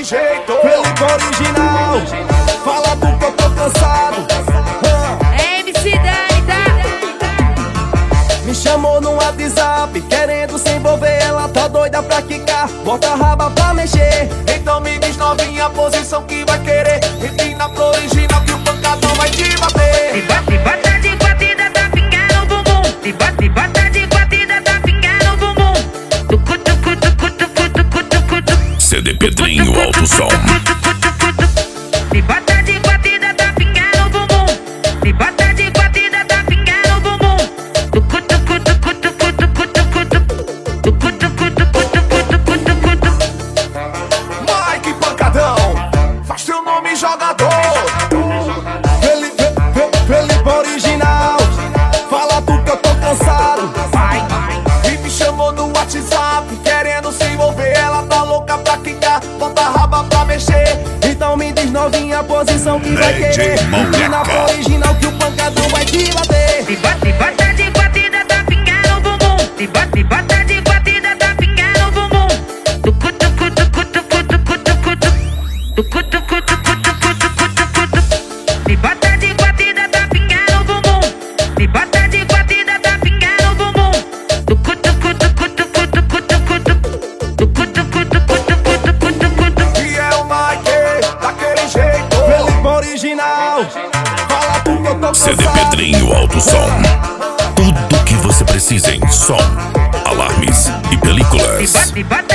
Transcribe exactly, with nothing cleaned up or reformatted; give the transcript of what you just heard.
jeito. Felipe original, fala do que eu tô cansado. É M C Dani, tá? Me chamou no WhatsApp, querendo se envolver. Ela tá doida pra quicar, bota a raba pra mexer. Então me diz novinha a posição que vai querer. Empina pro original que o pancadão vai te bater. Se bate, bota de batida, tá pingando o bumbum. Se bate, bota de batida, tá pingando o bumbum. Tucu, tucu, tucu, tucu, tucu, tucu, tucu. C D Pedrinho Alto Som. Se bota de batida, tá pingando o bumbum. Se bota de batida, tá pingando o bumbum. Tucu, tucu, tucu, tucu, tucu, tucu, tucu. Tucu, tucu, tucu, tucu, tucu, tucu, tucu. Mike Pancadão, faz teu nome jogador. Felipe, Felipe original, fala tu que eu tô cansado. E me chamou no WhatsApp, querendo se envolver. Ela tá louca pra quicar, bota a raba pra mexer. Então me diz novinha a posição que vai querer. E na original que o pancadão vai te bater. Se bate, bota de batida, tá pingando o bumbum. Se bate, bota de batida, tá pingando o bumbum. Tucu, tucu, tucu, tucu, tucu, tucu, tucu. Tucu, tucu, tucu, tucu, tucu, tucu, tucu. Se bota de batida, tá pingando o bumbum. Se bota de batida, tá pingando o bumbum. Tucu, tucu, tucu, tucu, tucu, tucu, tucu. Tucu, tucu, tucu, tucu, tucu, tucu, tucu. E é o Mike, daquele jeito. Felipe original, fala tu que eu tô C D cansado. Pedrinho Alto Som. Tudo que você precisa em som, alarmes e películas. Se bate, bate